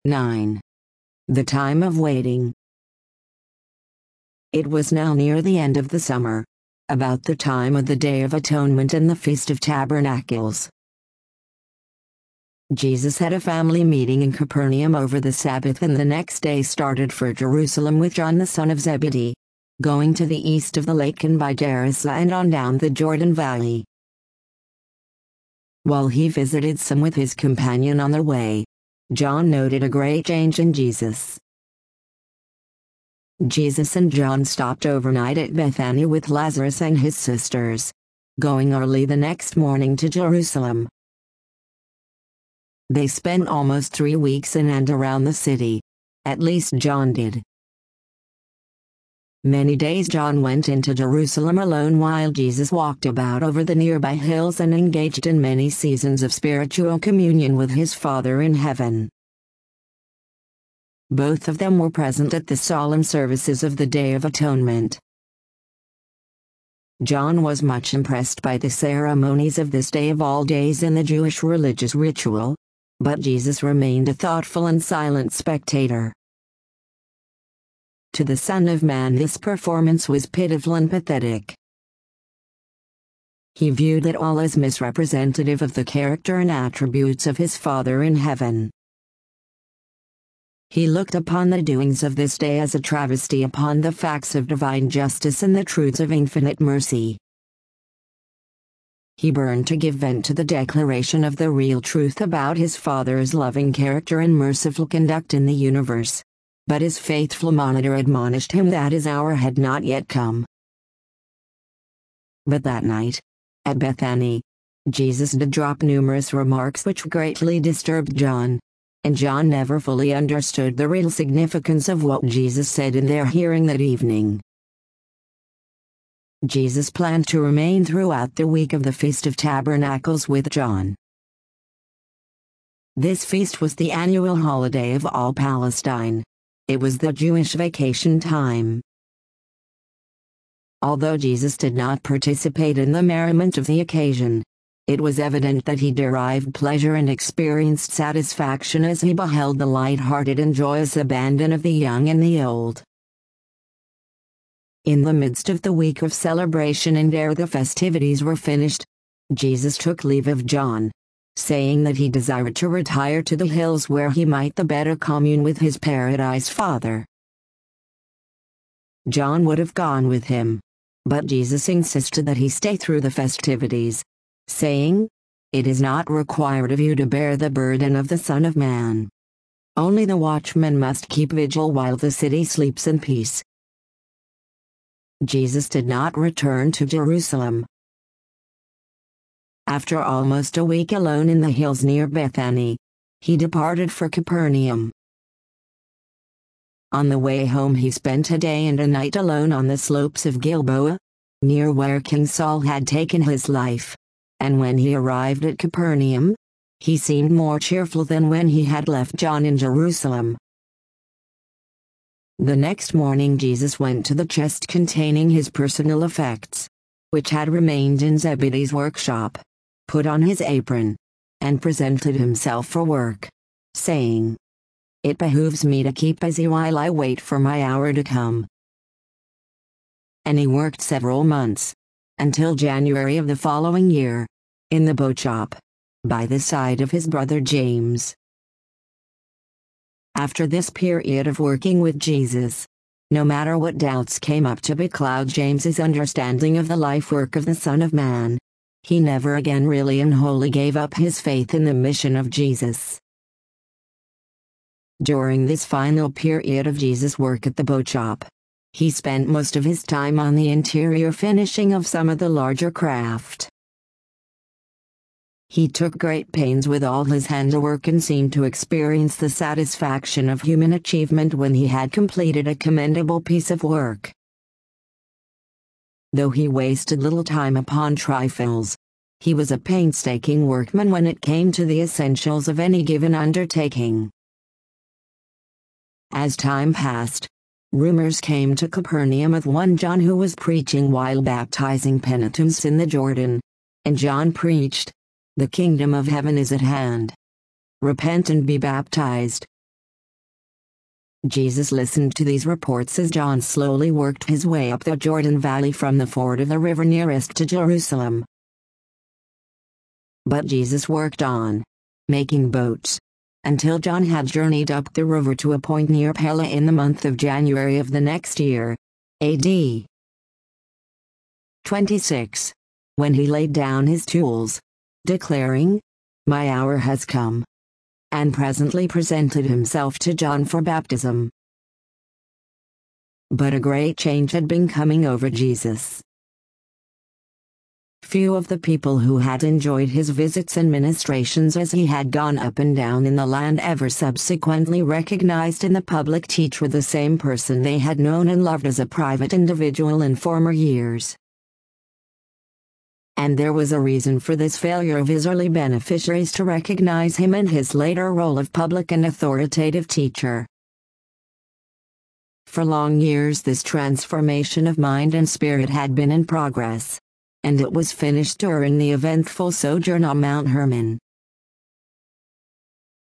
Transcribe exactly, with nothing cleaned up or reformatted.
nine. The time of waiting. It was now near the end of the summer, about the time of the Day of Atonement and the Feast of Tabernacles. Jesus had a family meeting in Capernaum over the Sabbath and the next day started for Jerusalem with John the son of Zebedee, going to the east of the lake and by Gerasa and on down the Jordan Valley. While he visited some with his companion on the way, John noted a great change in Jesus. Jesus and John stopped overnight at Bethany with Lazarus and his sisters, going early the next morning to Jerusalem. They spent almost three weeks in and around the city, at least John did. Many days John went into Jerusalem alone while Jesus walked about over the nearby hills and engaged in many seasons of spiritual communion with his Father in heaven. Both of them were present at the solemn services of the Day of Atonement. John was much impressed by the ceremonies of this day of all days in the Jewish religious ritual, but Jesus remained a thoughtful and silent spectator. To the Son of Man this performance was pitiful and pathetic. He viewed it all as misrepresentative of the character and attributes of his Father in heaven. He looked upon the doings of this day as a travesty upon the facts of divine justice and the truths of infinite mercy. He burned to give vent to the declaration of the real truth about his Father's loving character and merciful conduct in the universe, but his faithful monitor admonished him that his hour had not yet come. But that night, at Bethany, Jesus did drop numerous remarks which greatly disturbed John, and John never fully understood the real significance of what Jesus said in their hearing that evening. Jesus planned to remain throughout the week of the Feast of Tabernacles with John. This feast was the annual holiday of all Palestine. It was the Jewish vacation time. Although Jesus did not participate in the merriment of the occasion, it was evident that he derived pleasure and experienced satisfaction as he beheld the light-hearted and joyous abandon of the young and the old. In the midst of the week of celebration and ere the festivities were finished, Jesus took leave of John, saying that he desired to retire to the hills where he might the better commune with his Paradise Father. John would have gone with him, but Jesus insisted that he stay through the festivities, saying, "It is not required of you to bear the burden of the Son of Man. Only the watchman must keep vigil while the city sleeps in peace." Jesus did not return to Jerusalem. After almost a week alone in the hills near Bethany, he departed for Capernaum. On the way home he spent a day and a night alone on the slopes of Gilboa, near where King Saul had taken his life, and when he arrived at Capernaum, he seemed more cheerful than when he had left John in Jerusalem. The next morning Jesus went to the chest containing his personal effects, which had remained in Zebedee's workshop, put on his apron, and presented himself for work, saying, "It behooves me to keep busy while I wait for my hour to come." And he worked several months, until January of the following year, in the boat shop, by the side of his brother James. After this period of working with Jesus, no matter what doubts came up to becloud James's understanding of the life work of the Son of Man, he never again really and wholly gave up his faith in the mission of Jesus. During this final period of Jesus' work at the boat shop, he spent most of his time on the interior finishing of some of the larger craft. He took great pains with all his handiwork and seemed to experience the satisfaction of human achievement when he had completed a commendable piece of work. Though he wasted little time upon trifles, he was a painstaking workman when it came to the essentials of any given undertaking. As time passed, rumors came to Capernaum of one John who was preaching while baptizing penitents in the Jordan, and John preached, "The kingdom of heaven is at hand. Repent and be baptized." Jesus listened to these reports as John slowly worked his way up the Jordan Valley from the ford of the river nearest to Jerusalem. But Jesus worked on, making boats, until John had journeyed up the river to a point near Pella in the month of January of the next year, A D twenty-six, when he laid down his tools, declaring, "My hour has come," and presently presented himself to John for baptism. But a great change had been coming over Jesus. Few of the people who had enjoyed his visits and ministrations as he had gone up and down in the land ever subsequently recognized in the public teacher the same person they had known and loved as a private individual in former years. And there was a reason for this failure of his early beneficiaries to recognize him in his later role of public and authoritative teacher. For long years this transformation of mind and spirit had been in progress, and it was finished during the eventful sojourn on Mount Hermon.